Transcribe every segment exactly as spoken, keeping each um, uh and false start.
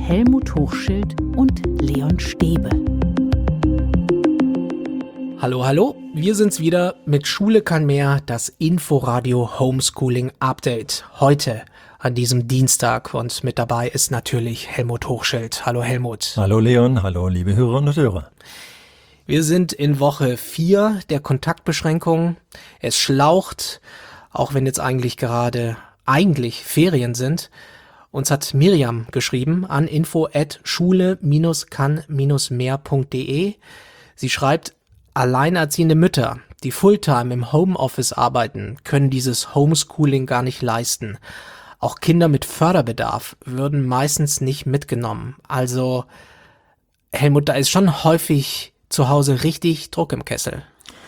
Helmut Hochschild und Leon Stäbe. Hallo, hallo, wir sind's wieder mit Schule kann mehr, das Inforadio Homeschooling Update. Heute an diesem Dienstag und mit dabei ist natürlich Helmut Hochschild. Hallo Helmut. Hallo Leon, hallo liebe Hörerinnen und Hörer. Wir sind in Woche vier der Kontaktbeschränkungen. Es schlaucht, auch wenn jetzt eigentlich gerade eigentlich Ferien sind. Uns hat Miriam geschrieben an info at schule kann mehr punkt de. Sie schreibt, alleinerziehende Mütter, die Fulltime im Homeoffice arbeiten, können dieses Homeschooling gar nicht leisten. Auch Kinder mit Förderbedarf würden meistens nicht mitgenommen. Also, Helmut, da ist schon häufig zu Hause richtig Druck im Kessel.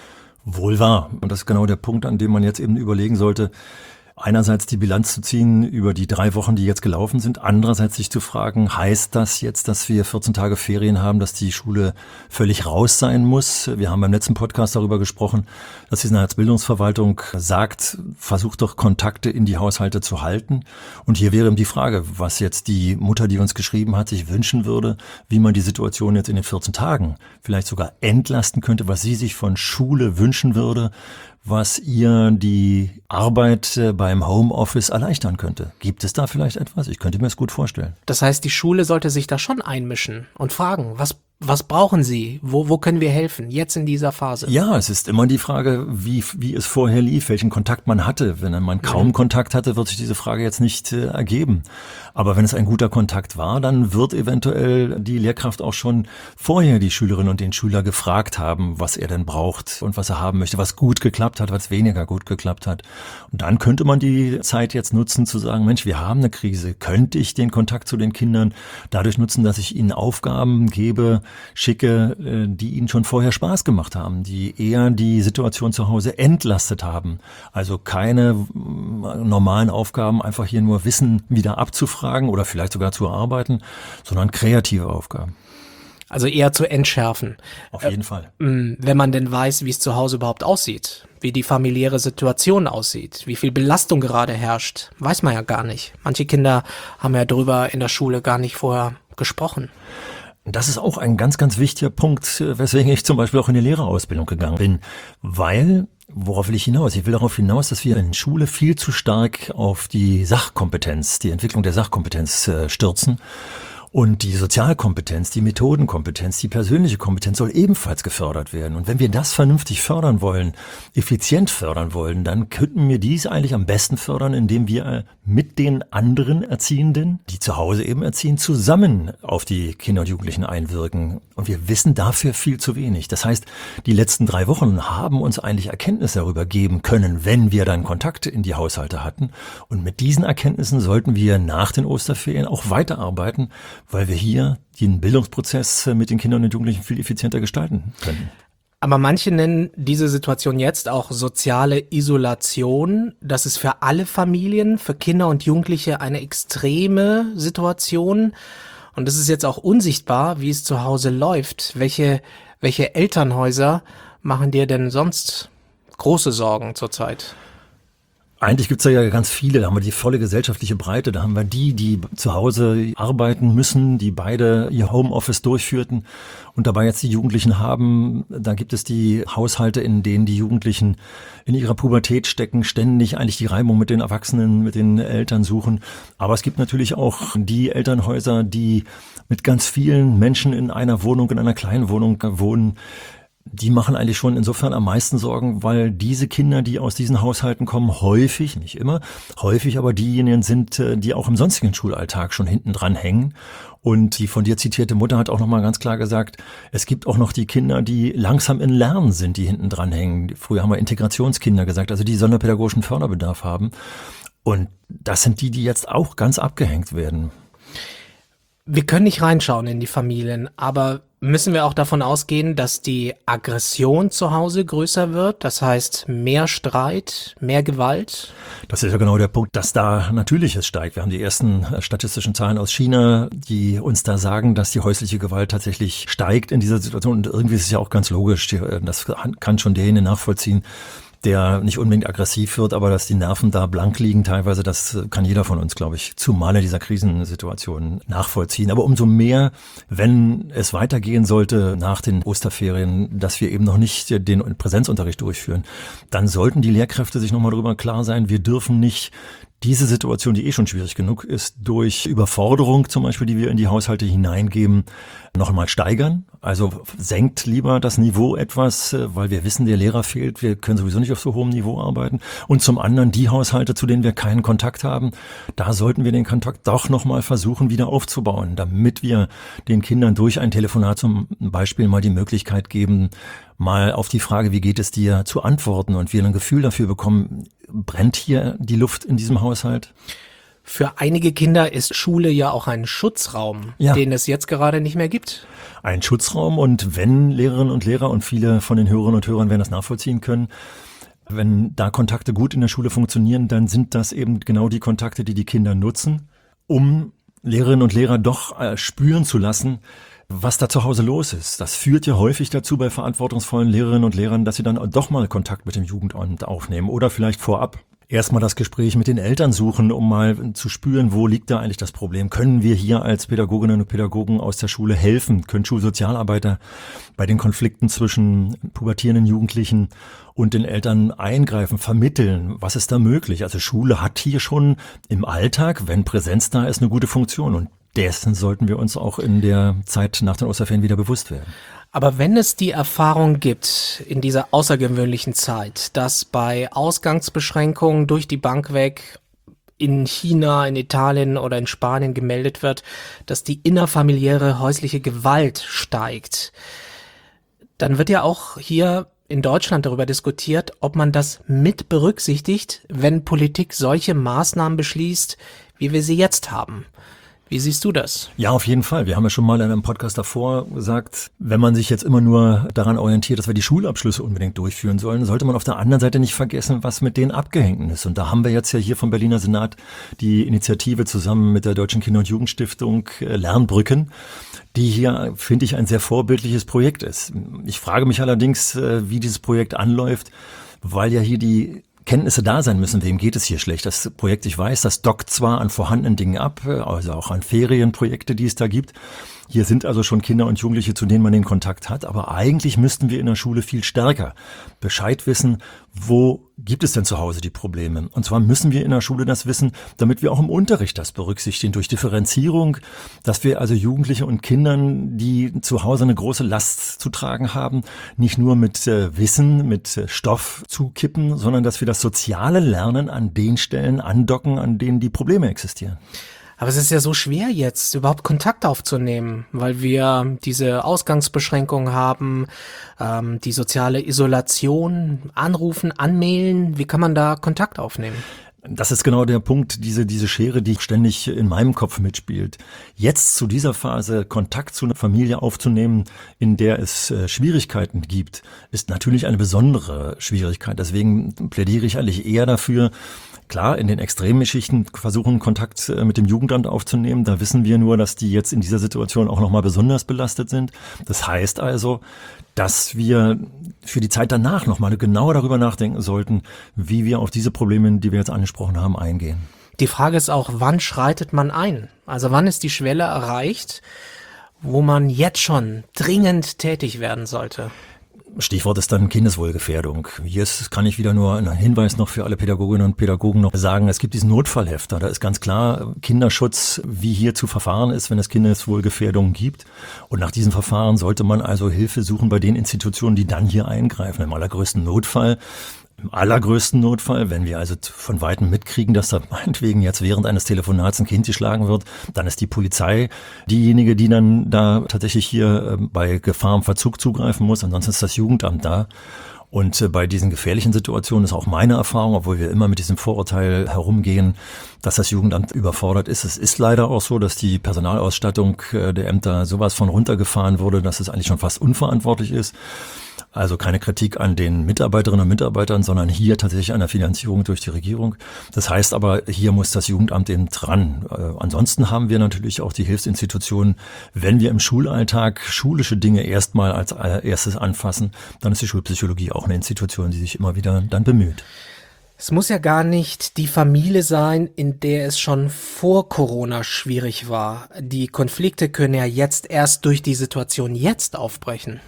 Wohl wahr. Und das ist genau der Punkt, an dem man jetzt eben überlegen sollte, einerseits die Bilanz zu ziehen über die drei Wochen, die jetzt gelaufen sind. Andererseits sich zu fragen, heißt das jetzt, dass wir vierzehn Tage Ferien haben, dass die Schule völlig raus sein muss? Wir haben beim letzten Podcast darüber gesprochen, dass die Senatsbildungsverwaltung sagt, versucht doch Kontakte in die Haushalte zu halten. Und hier wäre eben die Frage, was jetzt die Mutter, die uns geschrieben hat, sich wünschen würde, wie man die Situation jetzt in den vierzehn Tagen vielleicht sogar entlasten könnte, was sie sich von Schule wünschen würde, was ihr die Arbeit beim Homeoffice erleichtern könnte. Gibt es da vielleicht etwas? Ich könnte mir das gut vorstellen. Das heißt, die Schule sollte sich da schon einmischen und fragen, was Was brauchen Sie? Wo, wo können wir helfen? Jetzt in dieser Phase? Ja, es ist immer die Frage, wie, wie es vorher lief, welchen Kontakt man hatte. Wenn man kaum mhm. Kontakt hatte, wird sich diese Frage jetzt nicht äh, ergeben. Aber wenn es ein guter Kontakt war, dann wird eventuell die Lehrkraft auch schon vorher die Schülerinnen und den Schüler gefragt haben, was er denn braucht und was er haben möchte, was gut geklappt hat, was weniger gut geklappt hat. Und dann könnte man die Zeit jetzt nutzen, zu sagen, Mensch, wir haben eine Krise. Könnte ich den Kontakt zu den Kindern dadurch nutzen, dass ich ihnen Aufgaben gebe, schicke, die ihnen schon vorher Spaß gemacht haben, die eher die Situation zu Hause entlastet haben. Also keine normalen Aufgaben, einfach hier nur Wissen wieder abzufragen oder vielleicht sogar zu erarbeiten, sondern kreative Aufgaben. Also eher zu entschärfen. Auf jeden äh, Fall. Wenn man denn weiß, wie es zu Hause überhaupt aussieht, wie die familiäre Situation aussieht, wie viel Belastung gerade herrscht, weiß man ja gar nicht. Manche Kinder haben ja darüber in der Schule gar nicht vorher gesprochen. Das ist auch ein ganz, ganz wichtiger Punkt, weswegen ich zum Beispiel auch in die Lehrerausbildung gegangen bin. Weil, worauf will ich hinaus? Ich will darauf hinaus, dass wir in Schule viel zu stark auf die Sachkompetenz, die Entwicklung der Sachkompetenz äh, stürzen. Und die Sozialkompetenz, die Methodenkompetenz, die persönliche Kompetenz soll ebenfalls gefördert werden. Und wenn wir das vernünftig fördern wollen, effizient fördern wollen, dann könnten wir dies eigentlich am besten fördern, indem wir mit den anderen Erziehenden, die zu Hause eben erziehen, zusammen auf die Kinder und Jugendlichen einwirken. Und wir wissen dafür viel zu wenig. Das heißt, die letzten drei Wochen haben uns eigentlich Erkenntnisse darüber geben können, wenn wir dann Kontakte in die Haushalte hatten. Und mit diesen Erkenntnissen sollten wir nach den Osterferien auch weiterarbeiten, weil wir hier den Bildungsprozess mit den Kindern und Jugendlichen viel effizienter gestalten können. Aber manche nennen diese Situation jetzt auch soziale Isolation. Das ist für alle Familien, für Kinder und Jugendliche eine extreme Situation. Und es ist jetzt auch unsichtbar, wie es zu Hause läuft. Welche, welche Elternhäuser machen dir denn sonst große Sorgen zurzeit? Eigentlich gibt's da ja ganz viele, da haben wir die volle gesellschaftliche Breite, da haben wir die, die zu Hause arbeiten müssen, die beide ihr Homeoffice durchführten und dabei jetzt die Jugendlichen haben. Da gibt es die Haushalte, in denen die Jugendlichen in ihrer Pubertät stecken, ständig eigentlich die Reibung mit den Erwachsenen, mit den Eltern suchen. Aber es gibt natürlich auch die Elternhäuser, die mit ganz vielen Menschen in einer Wohnung, in einer kleinen Wohnung wohnen. Die machen eigentlich schon insofern am meisten Sorgen, weil diese Kinder, die aus diesen Haushalten kommen, häufig, nicht immer, häufig aber diejenigen sind, die auch im sonstigen Schulalltag schon hinten dran hängen. Und die von dir zitierte Mutter hat auch nochmal ganz klar gesagt, es gibt auch noch die Kinder, die langsam in Lernen sind, die hinten dran hängen. Früher haben wir Integrationskinder gesagt, also die sonderpädagogischen Förderbedarf haben. Und das sind die, die jetzt auch ganz abgehängt werden. Wir können nicht reinschauen in die Familien, aber müssen wir auch davon ausgehen, dass die Aggression zu Hause größer wird? Das heißt, mehr Streit, mehr Gewalt? Das ist ja genau der Punkt, dass da natürlich es steigt. Wir haben die ersten statistischen Zahlen aus China, die uns da sagen, dass die häusliche Gewalt tatsächlich steigt in dieser Situation. Und irgendwie ist es ja auch ganz logisch, das kann schon derjenige nachvollziehen, der nicht unbedingt aggressiv wird, aber dass die Nerven da blank liegen teilweise, das kann jeder von uns, glaube ich, zumal in dieser Krisensituation nachvollziehen. Aber umso mehr, wenn es weitergehen sollte nach den Osterferien, dass wir eben noch nicht den Präsenzunterricht durchführen, dann sollten die Lehrkräfte sich nochmal darüber klar sein, wir dürfen nicht diese Situation, die eh schon schwierig genug ist, durch Überforderung zum Beispiel, die wir in die Haushalte hineingeben, noch einmal steigern. Also senkt lieber das Niveau etwas, weil wir wissen, der Lehrer fehlt. Wir können sowieso nicht auf so hohem Niveau arbeiten. Und zum anderen die Haushalte, zu denen wir keinen Kontakt haben, da sollten wir den Kontakt doch noch mal versuchen, wieder aufzubauen, damit wir den Kindern durch ein Telefonat zum Beispiel mal die Möglichkeit geben, mal auf die Frage, wie geht es dir, zu antworten und wir ein Gefühl dafür bekommen, brennt hier die Luft in diesem Haushalt? Für einige Kinder ist Schule ja auch ein Schutzraum, ja, den es jetzt gerade nicht mehr gibt. Ein Schutzraum, und wenn Lehrerinnen und Lehrer, und viele von den Hörerinnen und Hörern werden das nachvollziehen können, wenn da Kontakte gut in der Schule funktionieren, dann sind das eben genau die Kontakte, die die Kinder nutzen, um Lehrerinnen und Lehrer doch äh, spüren zu lassen, was da zu Hause los ist. Das führt ja häufig dazu bei verantwortungsvollen Lehrerinnen und Lehrern, dass sie dann doch mal Kontakt mit dem Jugendamt aufnehmen oder vielleicht vorab erstmal das Gespräch mit den Eltern suchen, um mal zu spüren, wo liegt da eigentlich das Problem? Können wir hier als Pädagoginnen und Pädagogen aus der Schule helfen? Können Schulsozialarbeiter bei den Konflikten zwischen pubertierenden Jugendlichen und den Eltern eingreifen, vermitteln? Was ist da möglich? Also Schule hat hier schon im Alltag, wenn Präsenz da ist, eine gute Funktion, und dessen sollten wir uns auch in der Zeit nach den Osterferien wieder bewusst werden. Aber wenn es die Erfahrung gibt in dieser außergewöhnlichen Zeit, dass bei Ausgangsbeschränkungen durch die Bank weg in China, in Italien oder in Spanien gemeldet wird, dass die innerfamiliäre häusliche Gewalt steigt, dann wird ja auch hier in Deutschland darüber diskutiert, ob man das mit berücksichtigt, wenn Politik solche Maßnahmen beschließt, wie wir sie jetzt haben. Wie siehst du das? Ja, auf jeden Fall. Wir haben ja schon mal in einem Podcast davor gesagt, wenn man sich jetzt immer nur daran orientiert, dass wir die Schulabschlüsse unbedingt durchführen sollen, sollte man auf der anderen Seite nicht vergessen, was mit den Abgehängten ist. Und da haben wir jetzt ja hier vom Berliner Senat die Initiative zusammen mit der Deutschen Kinder- und Jugendstiftung Lernbrücken, die hier, finde ich, ein sehr vorbildliches Projekt ist. Ich frage mich allerdings, wie dieses Projekt anläuft, weil ja hier die Kenntnisse da sein müssen, wem geht es hier schlecht. Das Projekt, ich weiß, das dockt zwar an vorhandenen Dingen ab, also auch an Ferienprojekte, die es da gibt. Hier sind also schon Kinder und Jugendliche, zu denen man den Kontakt hat. Aber eigentlich müssten wir in der Schule viel stärker Bescheid wissen, wo gibt es denn zu Hause die Probleme. Und zwar müssen wir in der Schule das wissen, damit wir auch im Unterricht das berücksichtigen, durch Differenzierung, dass wir also Jugendliche und Kindern, die zu Hause eine große Last zu tragen haben, nicht nur mit äh, Wissen, mit äh, Stoff zukippen, sondern dass wir das soziale Lernen an den Stellen andocken, an denen die Probleme existieren. Aber es ist ja so schwer jetzt, überhaupt Kontakt aufzunehmen, weil wir diese Ausgangsbeschränkungen haben, ähm, die soziale Isolation, anrufen, anmailen. Wie kann man da Kontakt aufnehmen? Das ist genau der Punkt, diese, diese Schere, die ständig in meinem Kopf mitspielt. Jetzt zu dieser Phase Kontakt zu einer Familie aufzunehmen, in der es äh, Schwierigkeiten gibt, ist natürlich eine besondere Schwierigkeit. Deswegen plädiere ich eigentlich eher dafür, klar, in den Extremgeschichten versuchen, Kontakt mit dem Jugendamt aufzunehmen. Da wissen wir nur, dass die jetzt in dieser Situation auch nochmal besonders belastet sind. Das heißt also, dass wir für die Zeit danach nochmal genauer darüber nachdenken sollten, wie wir auf diese Probleme, die wir jetzt angesprochen haben, eingehen. Die Frage ist auch, wann schreitet man ein? Also wann ist die Schwelle erreicht, wo man jetzt schon dringend tätig werden sollte? Stichwort ist dann Kindeswohlgefährdung. Hier ist, kann ich wieder nur einen Hinweis noch für alle Pädagoginnen und Pädagogen noch sagen. Es gibt diesen Notfallhefter. Da ist ganz klar Kinderschutz, wie hier zu verfahren ist, wenn es Kindeswohlgefährdungen gibt. Und nach diesem Verfahren sollte man also Hilfe suchen bei den Institutionen, die dann hier eingreifen. Im allergrößten Notfall Im allergrößten Notfall, wenn wir also von Weitem mitkriegen, dass da meinetwegen jetzt während eines Telefonats ein Kind geschlagen wird, dann ist die Polizei diejenige, die dann da tatsächlich hier bei Gefahr im Verzug zugreifen muss. Ansonsten ist das Jugendamt da. Und bei diesen gefährlichen Situationen ist auch meine Erfahrung, obwohl wir immer mit diesem Vorurteil herumgehen, dass das Jugendamt überfordert ist. Es ist leider auch so, dass die Personalausstattung der Ämter sowas von runtergefahren wurde, dass es eigentlich schon fast unverantwortlich ist. Also keine Kritik an den Mitarbeiterinnen und Mitarbeitern, sondern hier tatsächlich an der Finanzierung durch die Regierung. Das heißt aber, hier muss das Jugendamt eben dran. Äh, ansonsten haben wir natürlich auch die Hilfsinstitutionen. Wenn wir im Schulalltag schulische Dinge erstmal als erstes anfassen, dann ist die Schulpsychologie auch eine Institution, die sich immer wieder dann bemüht. Es muss ja gar nicht die Familie sein, in der es schon vor Corona schwierig war. Die Konflikte können ja jetzt erst durch die Situation jetzt aufbrechen.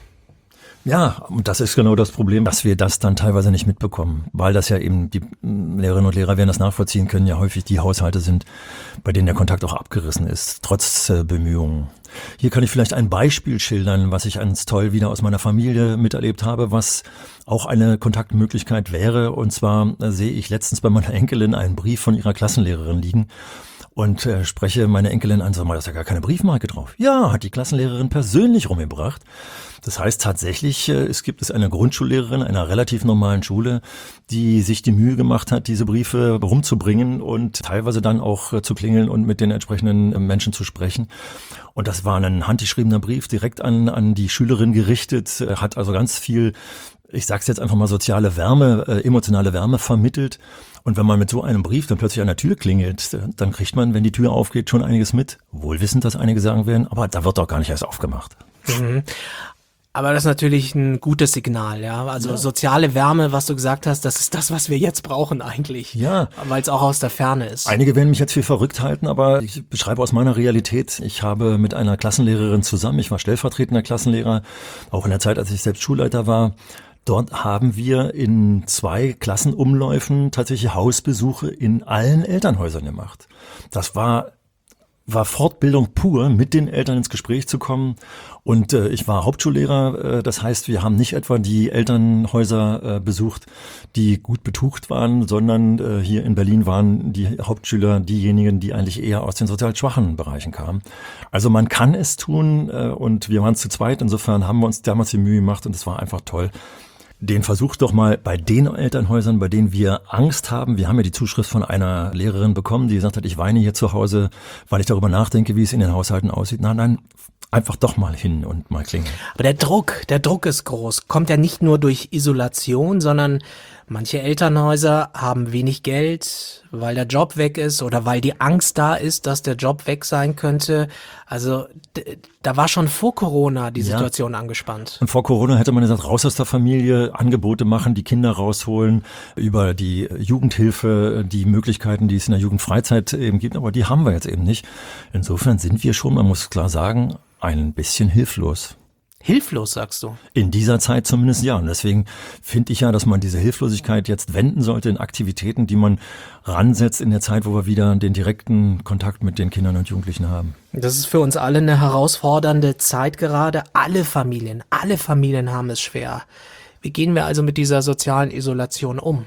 Ja, und das ist genau das Problem, dass wir das dann teilweise nicht mitbekommen, weil das ja eben, die Lehrerinnen und Lehrer werden das nachvollziehen können, ja häufig die Haushalte sind, bei denen der Kontakt auch abgerissen ist, trotz äh, Bemühungen. Hier kann ich vielleicht ein Beispiel schildern, was ich ganz toll wieder aus meiner Familie miterlebt habe, was auch eine Kontaktmöglichkeit wäre. Und zwar äh, sehe ich letztens bei meiner Enkelin einen Brief von ihrer Klassenlehrerin liegen. Und äh, spreche meine Enkelin an, sag mal, da ist ja gar keine Briefmarke drauf. Ja, hat die Klassenlehrerin persönlich rumgebracht. Das heißt tatsächlich, äh, es gibt es eine Grundschullehrerin einer relativ normalen Schule, die sich die Mühe gemacht hat, diese Briefe rumzubringen und teilweise dann auch äh, zu klingeln und mit den entsprechenden äh, Menschen zu sprechen. Und das war ein handgeschriebener Brief, direkt an, an die Schülerin gerichtet, äh, hat also ganz viel, ich sag's jetzt einfach mal, soziale Wärme, äh, emotionale Wärme vermittelt. Und wenn man mit so einem Brief dann plötzlich an der Tür klingelt, dann kriegt man, wenn die Tür aufgeht, schon einiges mit. Wohlwissend, dass einige sagen werden, aber da wird doch gar nicht erst aufgemacht. Mhm. Aber das ist natürlich ein gutes Signal, ja. Also ja. Soziale Wärme, was du gesagt hast, das ist das, was wir jetzt brauchen eigentlich. Ja. Weil es auch aus der Ferne ist. Einige werden mich jetzt für verrückt halten, aber ich beschreibe aus meiner Realität. Ich habe mit einer Klassenlehrerin zusammen, ich war stellvertretender Klassenlehrer, auch in der Zeit, als ich selbst Schulleiter war. Dort haben wir in zwei Klassenumläufen tatsächlich Hausbesuche in allen Elternhäusern gemacht. Das war war Fortbildung pur, mit den Eltern ins Gespräch zu kommen. Und äh, ich war Hauptschullehrer, äh, das heißt, wir haben nicht etwa die Elternhäuser äh, besucht, die gut betucht waren, sondern äh, hier in Berlin waren die Hauptschüler diejenigen, die eigentlich eher aus den sozial schwachen Bereichen kamen. Also man kann es tun äh, und wir waren zu zweit, insofern haben wir uns damals die Mühe gemacht und es war einfach toll. Den Versuch doch mal bei den Elternhäusern, bei denen wir Angst haben. Wir haben ja die Zuschrift von einer Lehrerin bekommen, die gesagt hat, ich weine hier zu Hause, weil ich darüber nachdenke, wie es in den Haushalten aussieht. Nein, nein, einfach doch mal hin und mal klingeln. Aber der Druck, der Druck ist groß. Kommt ja nicht nur durch Isolation, sondern manche Elternhäuser haben wenig Geld, weil der Job weg ist oder weil die Angst da ist, dass der Job weg sein könnte. Also d- da war schon vor Corona die Situation ja. angespannt. Und vor Corona hätte man gesagt, raus aus der Familie, Angebote machen, die Kinder rausholen, über die Jugendhilfe, die Möglichkeiten, die es in der Jugendfreizeit eben gibt. Aber die haben wir jetzt eben nicht. Insofern sind wir schon, man muss klar sagen, ein bisschen hilflos. Hilflos, sagst du? In dieser Zeit zumindest ja. Und deswegen finde ich ja, dass man diese Hilflosigkeit jetzt wenden sollte in Aktivitäten, die man ransetzt in der Zeit, wo wir wieder den direkten Kontakt mit den Kindern und Jugendlichen haben. Das ist für uns alle eine herausfordernde Zeit gerade. Alle Familien, alle Familien haben es schwer. Wie gehen wir also mit dieser sozialen Isolation um?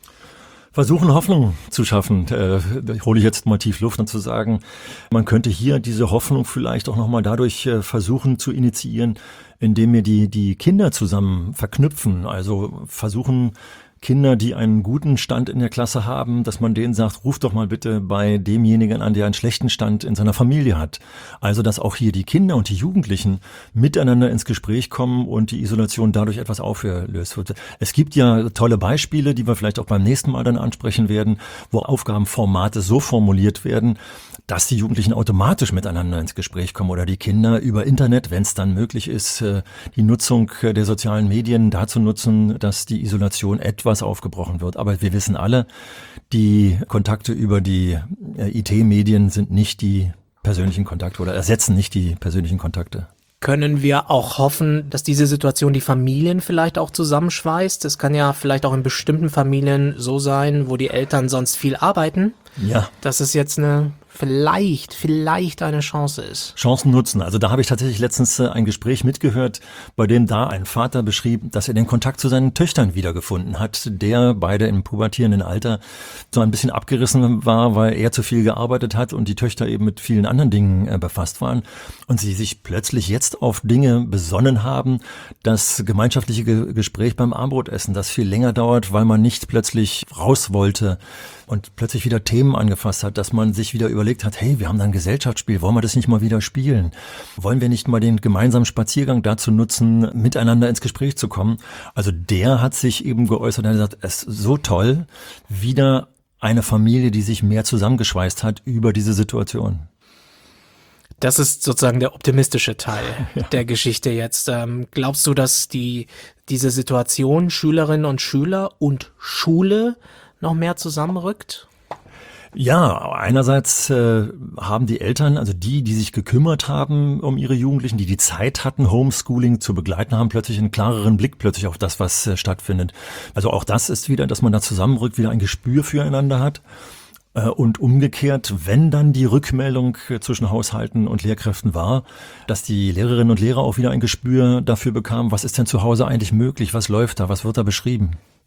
Versuchen, Hoffnung zu schaffen. Äh, hole ich jetzt mal tief Luft und zu sagen, man könnte hier diese Hoffnung vielleicht auch nochmal dadurch äh, versuchen zu initiieren, indem wir die, die Kinder zusammen verknüpfen. Also versuchen, Kinder, die einen guten Stand in der Klasse haben, dass man denen sagt, ruf doch mal bitte bei demjenigen an, der einen schlechten Stand in seiner Familie hat. Also, dass auch hier die Kinder und die Jugendlichen miteinander ins Gespräch kommen und die Isolation dadurch etwas aufgelöst wird. Es gibt ja tolle Beispiele, die wir vielleicht auch beim nächsten Mal dann ansprechen werden, wo Aufgabenformate so formuliert werden, dass die Jugendlichen automatisch miteinander ins Gespräch kommen oder die Kinder über Internet, wenn es dann möglich ist, die Nutzung der sozialen Medien dazu nutzen, dass die Isolation etwas aufgebrochen wird. Aber wir wissen alle, die Kontakte über die I T-Medien sind nicht die persönlichen Kontakte oder ersetzen nicht die persönlichen Kontakte. Können wir auch hoffen, dass diese Situation die Familien vielleicht auch zusammenschweißt? Es kann ja vielleicht auch in bestimmten Familien so sein, wo die Eltern sonst viel arbeiten. Ja. Dass es jetzt eine vielleicht, vielleicht eine Chance ist. Chancen nutzen. Also da habe ich tatsächlich letztens ein Gespräch mitgehört, bei dem da ein Vater beschrieb, dass er den Kontakt zu seinen Töchtern wiedergefunden hat, der beide im pubertierenden Alter so ein bisschen abgerissen war, weil er zu viel gearbeitet hat und die Töchter eben mit vielen anderen Dingen befasst waren und sie sich plötzlich jetzt auf Dinge besonnen haben, das gemeinschaftliche Gespräch beim Abendbrotessen, das viel länger dauert, weil man nicht plötzlich raus wollte und plötzlich wieder Themen angefasst hat, dass man sich wieder überlegt überlegt hat, hey, wir haben da ein Gesellschaftsspiel, wollen wir das nicht mal wieder spielen? Wollen wir nicht mal den gemeinsamen Spaziergang dazu nutzen, miteinander ins Gespräch zu kommen? Also der hat sich eben geäußert und hat gesagt, es ist so toll, wieder eine Familie, die sich mehr zusammengeschweißt hat über diese Situation. Das ist sozusagen der optimistische Teil ja. der Geschichte jetzt. Ähm, glaubst du, dass die diese Situation Schülerinnen und Schüler und Schule noch mehr zusammenrückt? Ja, einerseits äh, haben die Eltern, also die, die sich gekümmert haben um ihre Jugendlichen, die die Zeit hatten, Homeschooling zu begleiten, haben plötzlich einen klareren Blick plötzlich auf das, was äh, stattfindet. Also auch das ist wieder, dass man da zusammenrückt, wieder ein Gespür füreinander hat. Und umgekehrt, wenn dann die Rückmeldung zwischen Haushalten und Lehrkräften war, dass die Lehrerinnen und Lehrer auch wieder ein Gespür dafür bekamen, was ist denn zu Hause eigentlich möglich, was läuft da, was wird da beschrieben.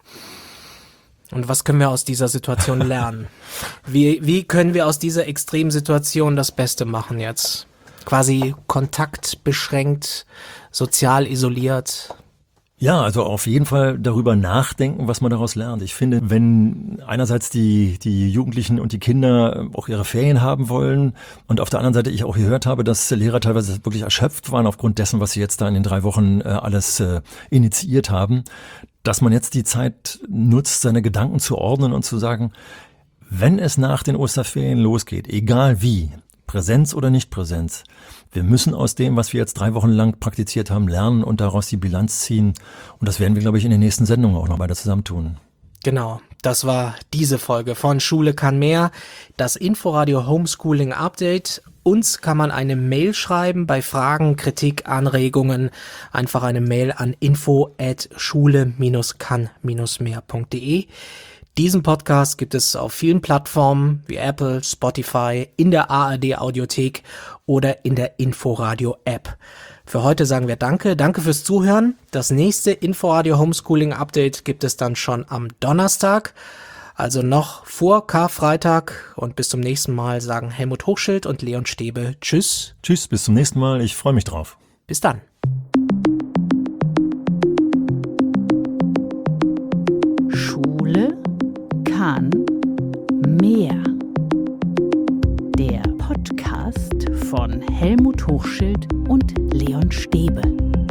Und was können wir aus dieser Situation lernen? Wie, wie können wir aus dieser Extremsituation das Beste machen jetzt? Quasi kontaktbeschränkt, sozial isoliert. Ja, also auf jeden Fall darüber nachdenken, was man daraus lernt. Ich finde, wenn einerseits die die Jugendlichen und die Kinder auch ihre Ferien haben wollen und auf der anderen Seite ich auch gehört habe, dass Lehrer teilweise wirklich erschöpft waren aufgrund dessen, was sie jetzt da in den drei Wochen äh, alles äh, initiiert haben, dass man jetzt die Zeit nutzt, seine Gedanken zu ordnen und zu sagen, wenn es nach den Osterferien losgeht, egal wie, Präsenz oder Nicht-Präsenz, wir müssen aus dem, was wir jetzt drei Wochen lang praktiziert haben, lernen und daraus die Bilanz ziehen. Und das werden wir, glaube ich, in den nächsten Sendungen auch noch weiter zusammentun. Genau, das war diese Folge von Schule kann mehr, das Inforadio Homeschooling Update. Uns kann man eine Mail schreiben bei Fragen, Kritik, Anregungen. Einfach eine Mail an info at schule kann mehr punkt de. Diesen Podcast gibt es auf vielen Plattformen wie Apple, Spotify, in der A R D Audiothek oder in der Inforadio App. Für heute sagen wir Danke. Danke fürs Zuhören. Das nächste Inforadio Homeschooling Update gibt es dann schon am Donnerstag, also noch vor Karfreitag. Und bis zum nächsten Mal sagen Helmut Hochschild und Leon Stäbe Tschüss. Tschüss, bis zum nächsten Mal. Ich freue mich drauf. Bis dann. Schule kann mehr. Der Podcast von Helmut Hochschild und Leon Stäbe.